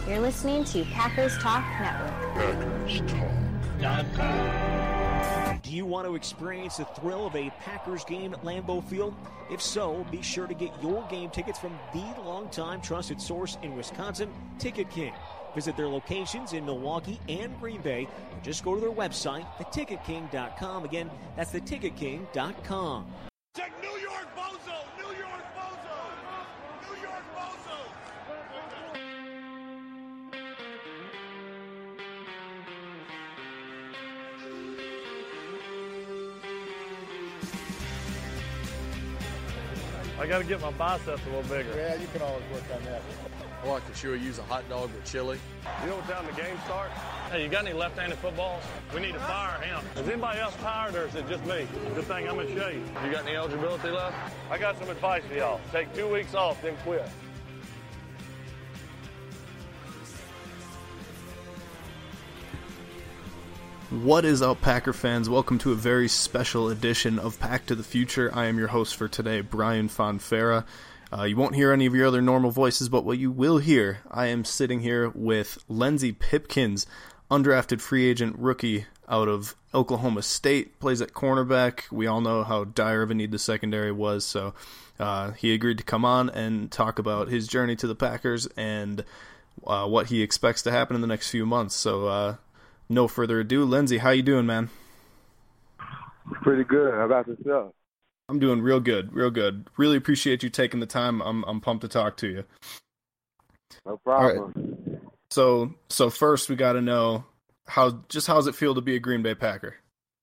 You're listening to Packers Talk Network. Packers Talk. Do you want to experience the thrill of a Packers game at Lambeau Field? If so, be sure to get your game tickets from the longtime trusted source in Wisconsin, Ticket King. Visit their locations in Milwaukee and Green Bay, or just go to their website, theticketking.com. Again, that's theticketking.com. New York Bozo! New York Bozo! New York Bozo! I got to get my biceps a little bigger. Yeah, you can always work on that. Well, I could sure use a hot dog with chili. You know what time the game starts? Hey, you got any left-handed footballs? We need to fire him. Is anybody else tired, or is it just me? Good thing I'm in shape. You got any eligibility left? I got some advice for y'all. Take 2 weeks off, then quit. What is up, Packer fans? Welcome to a very special edition of Pack to the Future. I am your host for today, Brian Fonfera. You won't hear any of your other normal voices, but what you will hear, I am sitting here with Lenzy Pipkins, undrafted free agent rookie out of Oklahoma State, plays at cornerback. We all know how dire of a need the secondary was, so he agreed to come on and talk about his journey to the Packers and what he expects to happen in the next few months. So no further ado, Lenzy, how you doing, man? Pretty good. How about yourself? I'm doing real good, real good. Really appreciate you taking the time. I'm pumped to talk to you. No problem. All right. So first we got to know how's it feel to be a Green Bay Packer?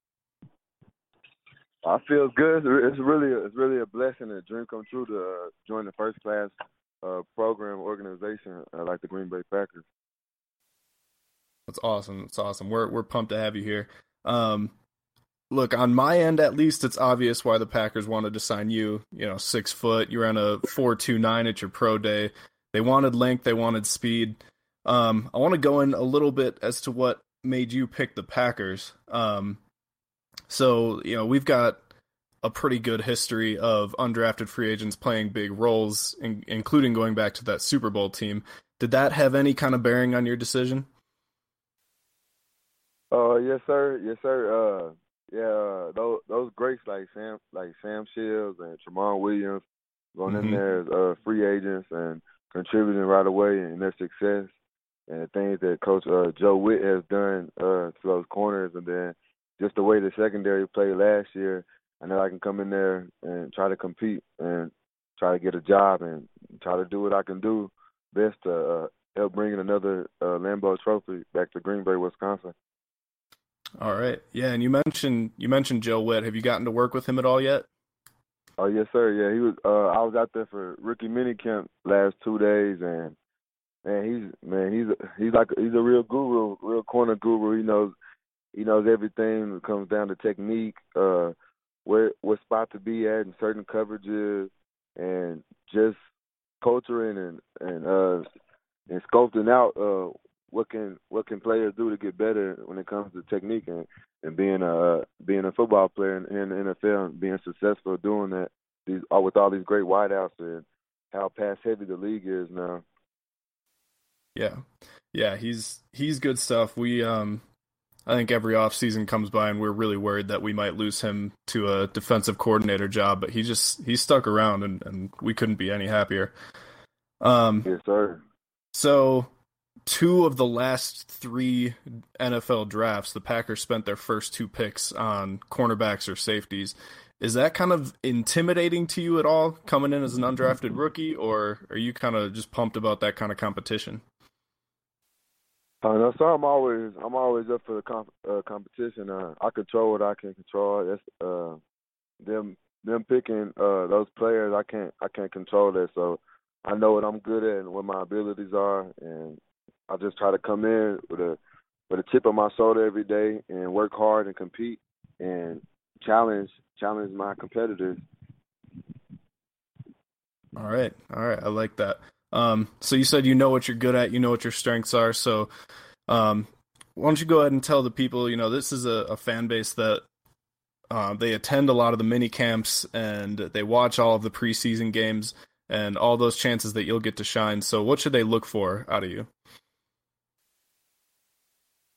I feel good. It's really a blessing and a dream come true to join the first class program organization like the Green Bay Packers. That's awesome. It's awesome. We're pumped to have you here. Look, on my end, at least, it's obvious why the Packers wanted to sign you. 6 foot. You ran a 4.29 at your pro day. They wanted length. They wanted speed. I want to go in a little bit as to what made you pick the Packers. So we've got a pretty good history of undrafted free agents playing big roles, including going back to that Super Bowl team. Did that have any kind of bearing on your decision? Yes, sir. Yes, sir. Those greats like Sam Shields and Tramon Williams going in there as free agents and contributing right away in their success, and the things that Coach Joe Witt has done to those corners, and then just the way the secondary played last year. I know I can come in there and try to compete and try to get a job and try to do what I can do best to help bring in another Lambeau Trophy back to Green Bay, Wisconsin. All right. Yeah, and you mentioned Joe Witt. Have you gotten to work with him at all yet? Oh, yes, sir. Yeah, he was. I was out there for rookie minicamp last 2 days, and he's a real guru, real corner guru. He knows everything. It comes down to technique, what spot to be at in certain coverages, and just culturing and sculpting out what can players do to get better when it comes to technique and being a football player in the NFL and being successful doing that with all these great wideouts and how pass heavy the league is now. Yeah, he's good stuff. We I think every offseason comes by and we're really worried that we might lose him to a defensive coordinator job, but he stuck around and we couldn't be any happier. Yes, sir. So 2 of the last 3 NFL drafts, the Packers spent their first 2 picks on cornerbacks or safeties. Is that kind of intimidating to you at all, coming in as an undrafted rookie, or are you kind of just pumped about that kind of competition? No, so I'm always up for the competition. I control what I can control. That's them picking those players. I can't control that. So I know what I'm good at and what my abilities are, and I just try to come in with a chip on my shoulder every day and work hard and compete and challenge my competitors. All right. I like that. So you said you know what you're good at, you know what your strengths are. So why don't you go ahead and tell the people, this is a fan base that they attend a lot of the mini camps and they watch all of the preseason games and all those chances that you'll get to shine. So what should they look for out of you?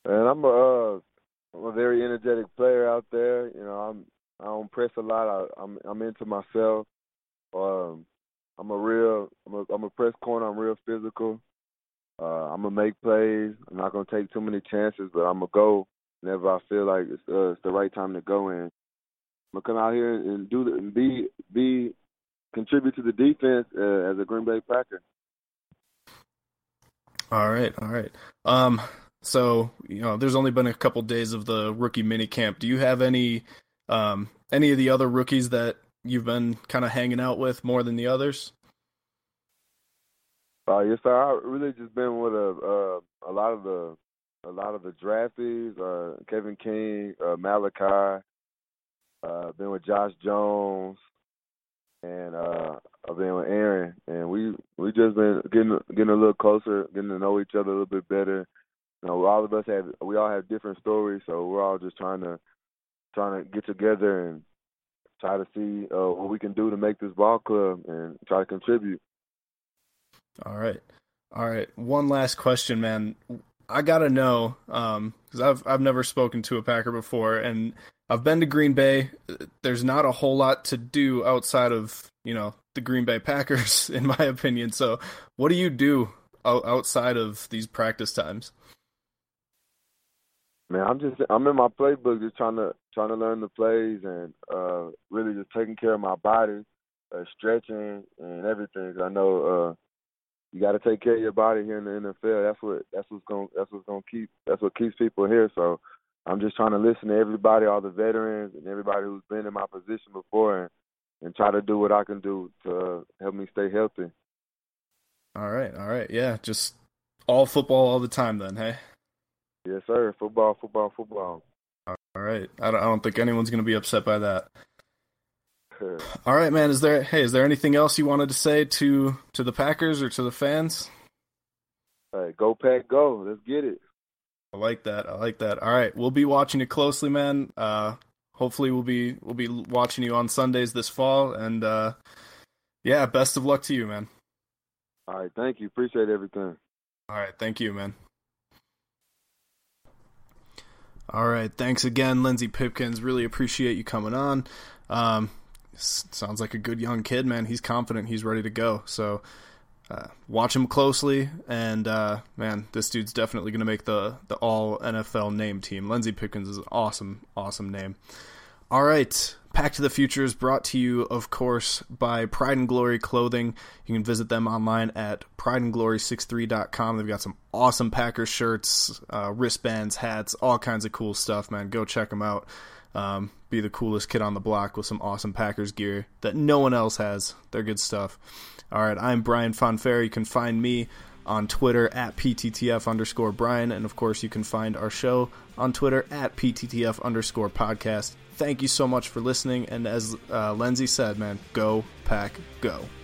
And I'm a very energetic player out there. You know, I don't press a lot. I'm into myself. I'm a press corner. I'm real physical. I'm gonna make plays. I'm not gonna take too many chances, but I'm gonna go whenever I feel like it's the right time to go in. I'm gonna come out here and contribute to the defense as a Green Bay Packer. All right. So, you know, there's only been a couple days of the rookie minicamp. Do you have any of the other rookies that you've been kind of hanging out with more than the others? Yes, sir. I've really just been with a lot of the draftees, Kevin King, Malachi. Been with Josh Jones, and I've been with Aaron, and we just been getting a little closer, getting to know each other a little bit better. You know, we all have different stories, so we're all just trying to get together and try to see what we can do to make this ball club and try to contribute. All right. One last question, man. I gotta know, because I've never spoken to a Packer before, and I've been to Green Bay. There's not a whole lot to do outside of, you know, the Green Bay Packers, in my opinion. So, what do you do outside of these practice times? Man, I'm in my playbook, just trying to learn the plays and really just taking care of my body, stretching and everything. I know you got to take care of your body here in the NFL. That's what keeps people here. So I'm just trying to listen to everybody, all the veterans and everybody who's been in my position before, and try to do what I can do to help me stay healthy. All right. Yeah, just all football all the time then, hey? Yes, sir. Football. All right. I don't think anyone's going to be upset by that. All right, man. Is there anything else you wanted to say to the Packers or to the fans? Hey, go Pack, go! Let's get it. I like that. All right, we'll be watching it closely, man. Hopefully, we'll be watching you on Sundays this fall, and yeah, best of luck to you, man. All right, thank you. Appreciate everything. All right, thank you, man. All right, thanks again, Lindsey Pipkins. Really appreciate you coming on. Sounds like a good young kid, man. He's confident. He's ready to go. So watch him closely. And, man, this dude's definitely going to make the all-NFL name team. Lindsey Pipkins is an awesome, awesome name. All right, Pack to the Future is brought to you, of course, by Pride and Glory Clothing. You can visit them online at prideandglory63.com. They've got some awesome Packers shirts, wristbands, hats, all kinds of cool stuff, man. Go check them out. Be the coolest kid on the block with some awesome Packers gear that no one else has. They're good stuff. All right, I'm Brian Fonfera. You can find me on Twitter at PTTF_Brian. And, of course, you can find our show on Twitter at PTTF_podcast. Thank you so much for listening. And as Lindsey said, man, go Pack, go.